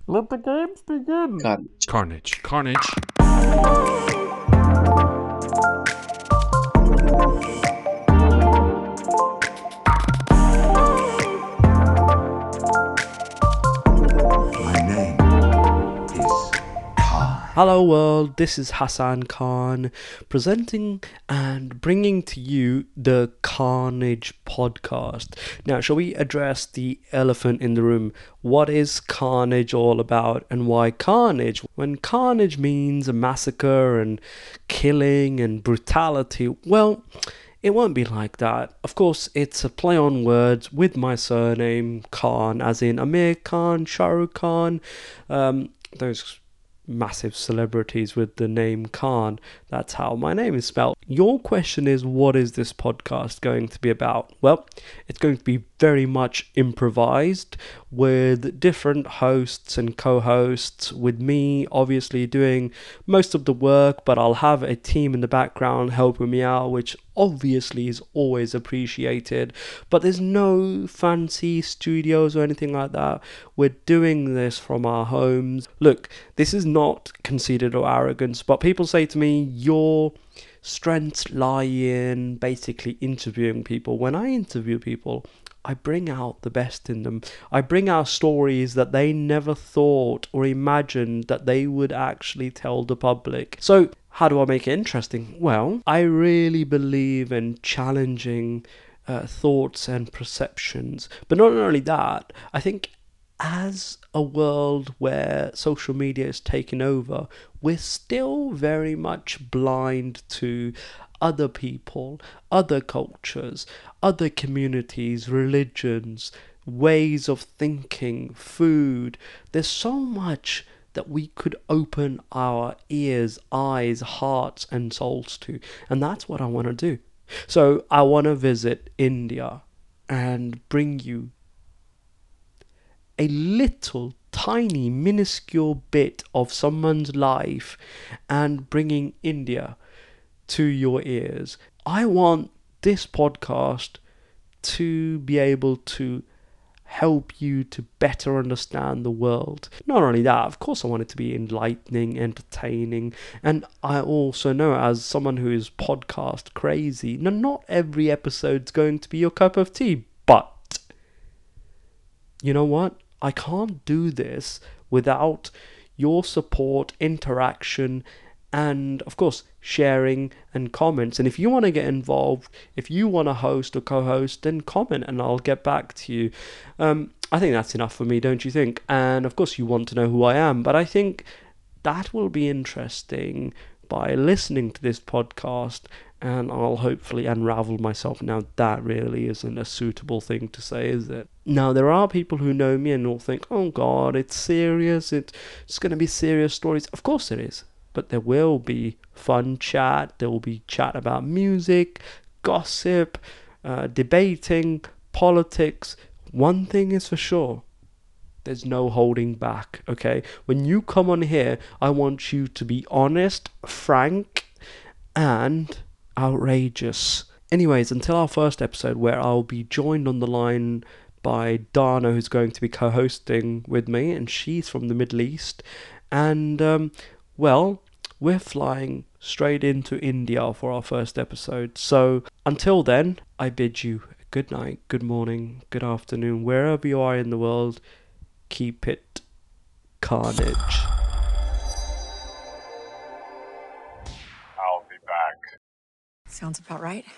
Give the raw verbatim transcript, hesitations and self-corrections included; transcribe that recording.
Let the games begin. Carnage. Carnage. Carnage. My name is Khan. Hello world, this is Hassan Khan presenting and bringing to you the Carnage podcast. Now, shall we address the elephant in the room? What is Carnage all about and why Carnage? When Carnage means a massacre and killing and brutality, well, it won't be like that. Of course, it's a play on words with my surname, Khan, as in Amir Khan, Shah Rukh Khan, um, those massive celebrities with the name Khan. That's how my name is spelled. Your question is, what is this podcast going to be about? Well, it's going to be very much improvised with different hosts and co-hosts, with me obviously doing most of the work, but I'll have a team in the background helping me out, which obviously is always appreciated. But there's no fancy studios or anything like that. We're doing this from our homes. Look, this is not conceited or arrogance, but people say to me, your strengths lie in basically interviewing people. When I interview people, I bring out the best in them. I bring out stories that they never thought or imagined that they would actually tell the public. So how do I make it interesting? Well, I really believe in challenging uh, thoughts and perceptions. But not only that, I think as a world where social media is taking over, we're still very much blind to other people, other cultures, other communities, religions, ways of thinking, food. There's so much that we could open our ears, eyes, hearts, and souls to. And that's what I want to do. So I want to visit India and bring you a little tiny minuscule bit of someone's life and bringing India to your ears. I want this podcast to be able to help you to better understand the world. Not only that, of course I want it to be enlightening, entertaining, and I also know, as someone who is podcast crazy, no, not every episode's going to be your cup of tea, but you know what? I can't do this without your support, interaction, and of course sharing and comments. And if you want to get involved, if you want to host or co-host, then comment and I'll get back to you. um, I think that's enough for me, don't you think? And of course you want to know who I am, but I think that will be interesting by listening to this podcast, and I'll hopefully unravel myself. Now that really isn't a suitable thing to say, is it? Now there are people who know me and will think, oh god, it's serious, it's going to be serious stories. Of course it is. But there will be fun chat, there will be chat about music, gossip, uh, debating, politics. One thing is for sure, there's no holding back, okay? When you come on here, I want you to be honest, frank, and outrageous. Anyways, until our first episode, where I'll be joined on the line by Dana, who's going to be co-hosting with me, and she's from the Middle East. And, um, well, we're flying straight into India for our first episode. So until then, I bid you good night, good morning, good afternoon, wherever you are in the world. Keep it carnage. I'll be back. Sounds about right.